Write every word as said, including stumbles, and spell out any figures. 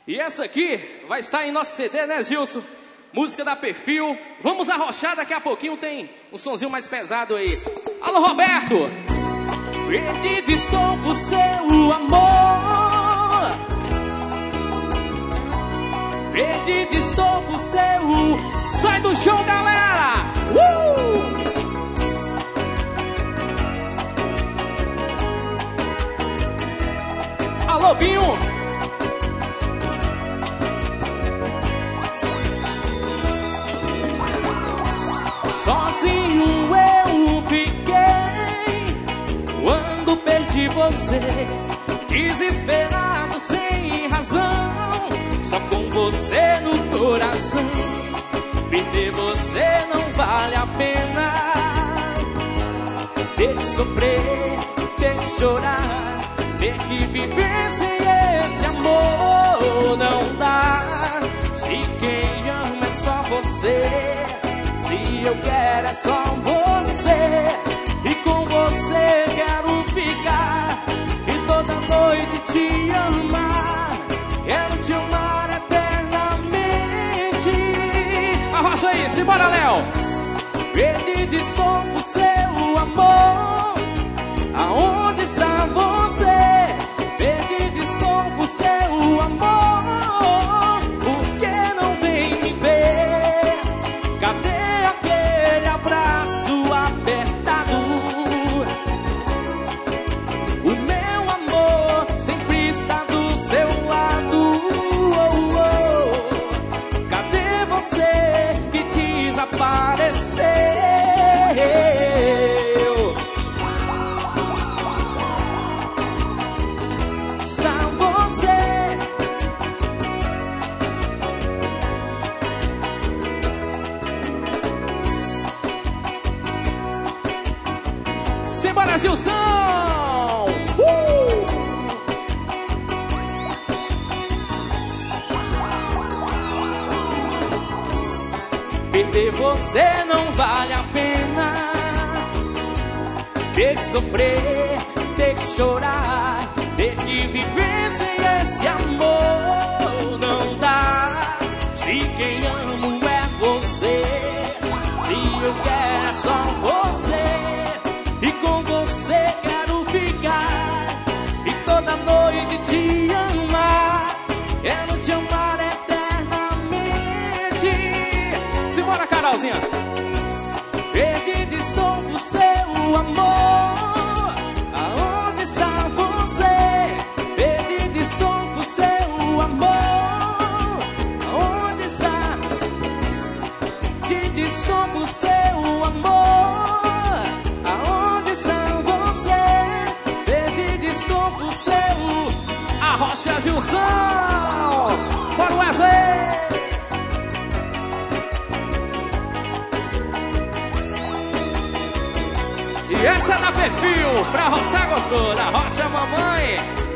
E essa aqui vai estar em nosso C D, né, Gilson? Música da Perfil. Vamos arrochar, daqui a pouquinho tem um sonzinho mais pesado aí. Alô, Roberto! Perdido estou por seu amor. Perdido estou por seu. Sai do show, galera! Uh! Alô, Binho! Sozinho eu fiquei quando perdi você, desesperado sem razão, só com você no coração. Perder você não vale a pena. Ter que sofrer, ter que chorar, ter que viver sem esse amor. Não dá, se quem ama é só você, se eu quero é só você, e com você quero ficar, e toda noite te amar, quero te amar eternamente. Arrocha aí, simbora, Léo! Perdido estou por seu amor, aonde está você? Perdido estou por seu amor, por que não vem me ver? Cadê você que desapareceu? Está você. Simbora, Gilson! Uh! Perder você não vale a pena. Ter que sofrer, ter que chorar, ter que viver sem esse amor. Não dá, se quem amo é você, se eu quero é só você, e com você quero ficar, e toda noite te amar, quero te amar eternamente. Simbora, Carolzinha! Perdido estou por seu amor, aonde está você? Perdido estou por seu amor, aonde está? Perdido estou por seu amor, aonde está você? Perdido estou por seu. Arrocha, Gilson! Bora, Wesley! E essa é da Perfil, pra roçar gostou, da rocha mamãe.